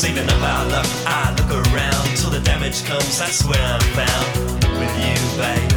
Saving up our luck, I look around till the damage comes. That's where I'm found with you, babe.